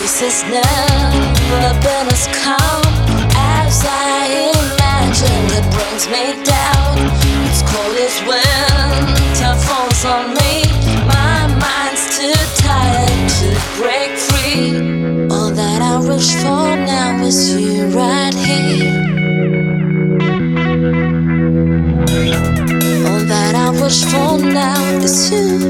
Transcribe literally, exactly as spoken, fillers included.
This has never been as calm as I imagined. It brings me down. It's cold as winter falls on me. My mind's too tired to break free. All that I wish for now is you right here. All that I wish for now is you.